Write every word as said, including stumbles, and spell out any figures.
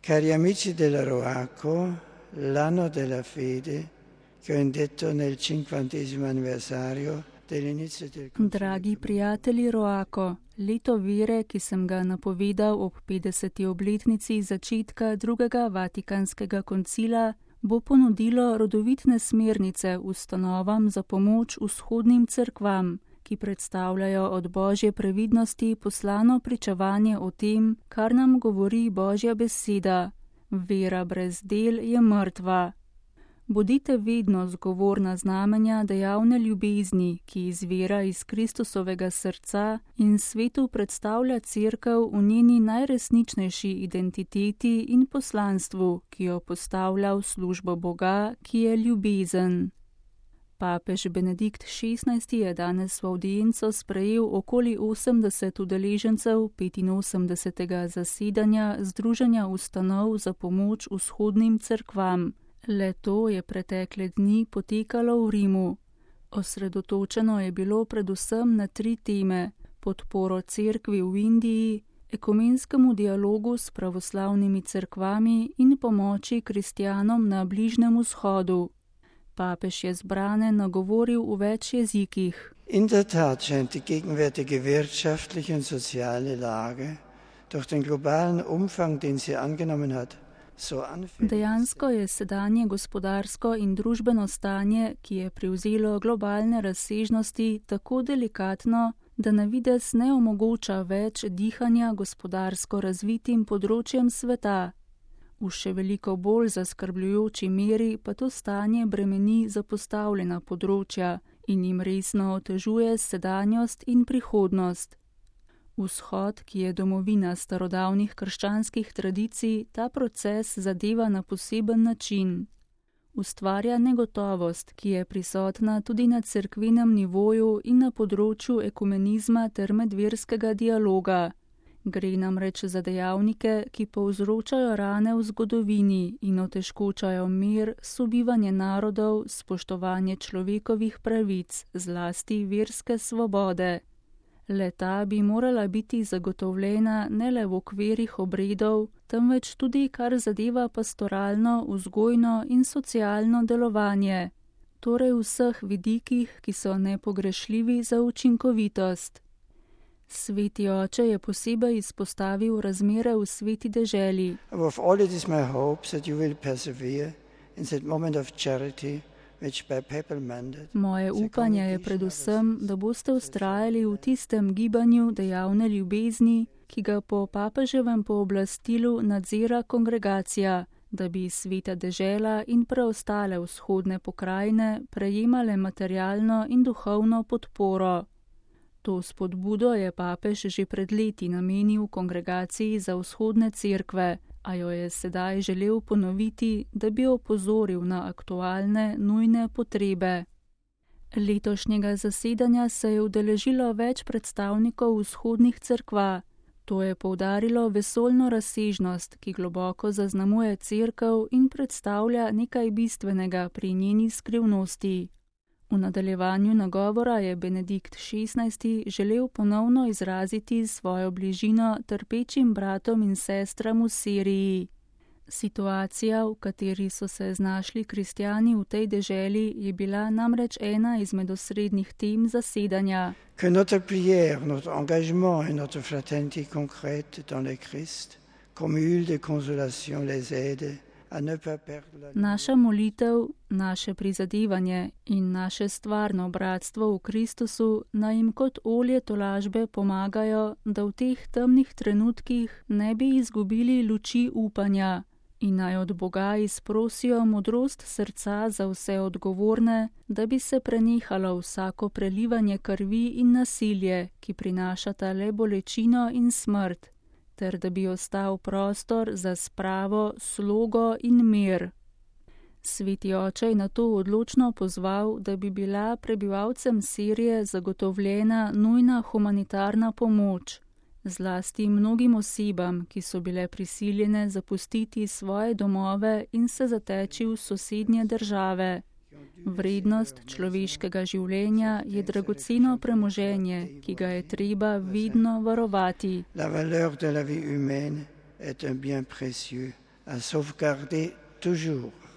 Cari amici della Roaco, l'anno della fede che ho indetto nel cinquantesimo anniversario dell'inizio del Concilio. Dragi prijatelji Roako, leto vere, ki sem ga napovedal ob petdeseti obletnici začetka drugega Vatikanskega koncila, bo ponudilo rodovitne smernice ustanovam za pomoč vzhodnim cerkvam, ki predstavljajo od Božje previdnosti poslano pričevanje o tem, kar nam govori Božja beseda. Vera brez del je mrtva. Bodite vedno zgovorna znamenja dejavne ljubezni, ki izvira iz Kristusovega srca in svetu predstavlja cerkev v njeni najresničnejši identiteti in poslanstvu, ki jo postavlja v službo Boga, ki je ljubezen. Papež Benedikt šestnajsti je danes v avdienco sprejel okoli osemdeset udeležencev petinosemdesetega zasedanja Združenja ustanov za pomoč vzhodnim cerkvam. Le to je pretekle dni potekalo v Rimu. Osredotočeno je bilo predvsem na tri teme: podporo cerkvi v Indiji, ekumenskemu dialogu s pravoslavnimi cerkvami in pomoči kristjanom na Bližnjem vzhodu. Papež je zbrane nagovoril v več jezikih. In der Tat scheint die gegenwärtige wirtschaftliche und soziale Lage durch den globalen Umfang, den sie angenommen hat, Dejansko je sedanje gospodarsko in družbeno stanje, ki je prevzelo globalne razsežnosti, tako delikatno, da na videz ne omogoča več dihanja gospodarsko razvitim področjem sveta. V še veliko bolj zaskrbljujoči meri pa to stanje bremeni zapostavljena področja in jim resno otežuje sedanjost in prihodnost. Vzhod, ki je domovina starodavnih krščanskih tradicij, ta proces zadeva na poseben način. Ustvarja negotovost, ki je prisotna tudi na cerkvenem nivoju in na področju ekumenizma ter medverskega dialoga. Gre namreč za dejavnike, ki povzročajo rane v zgodovini in otežkočajo mir, sobivanje narodov, spoštovanje človekovih pravic, zlasti verske svobode. Le-ta bi morala biti zagotovljena ne le v okvirih obredov, temveč tudi kar zadeva pastoralno, vzgojno in socialno delovanje, torej v vseh vidikih, ki so nepogrešljivi za učinkovitost. Sveti oče je posebej izpostavil razmere v sveti deželi. Above all it is my hope that you will persevere in that moment of charity. Moje upanje je predvsem, da boste vztrajali v tistem gibanju dejavne ljubezni, ki ga po papeževem pooblastilu nadzira kongregacija, da bi sveta dežela in preostale vzhodne pokrajine prejemale materialno in duhovno podporo. To spodbudo je papež že pred leti namenil kongregaciji za vzhodne cerkve, a jo je sedaj želel ponoviti, da bi opozoril na aktualne, nujne potrebe. Letošnjega zasedanja se je udeležilo več predstavnikov vzhodnih cerkva. To je poudarilo vesoljno razsežnost, ki globoko zaznamuje cerkev in predstavlja nekaj bistvenega pri njeni skrivnosti. V nadaljevanju nagovora je Benedikt šestnajsti želel ponovno izraziti svojo bližino trpečim bratom in sestram v Siriji. Situacija, v kateri so se znašli kristjani v tej deželi, je bila namreč ena izmed osrednjih tem zasedanja. Que notre prière, notre engagement et notre fraternité concrète dans le Christ, commule de consolation les aide. Naša molitev, naše prizadevanje in naše stvarno bratstvo v Kristusu naj jim kot olje tolažbe pomagajo, da v teh temnih trenutkih ne bi izgubili luči upanja in naj od Boga izprosijo modrost srca za vse odgovorne, da bi se prenehalo vsako prelivanje krvi in nasilje, ki prinašata le bolečino in smrt, ter da bi ostal prostor za spravo, slogo in mir. Sveti oče je nato odločno pozval, da bi bila prebivalcem Sirije zagotovljena nujna humanitarna pomoč, zlasti mnogim osebam, ki so bile prisiljene zapustiti svoje domove in se zateči v sosednje države. Vrednost človeškega življenja je dragoceno premoženje, ki ga je treba vedno varovati. La valeur de la vie humaine est un bien précieux à sauvegarder toujours.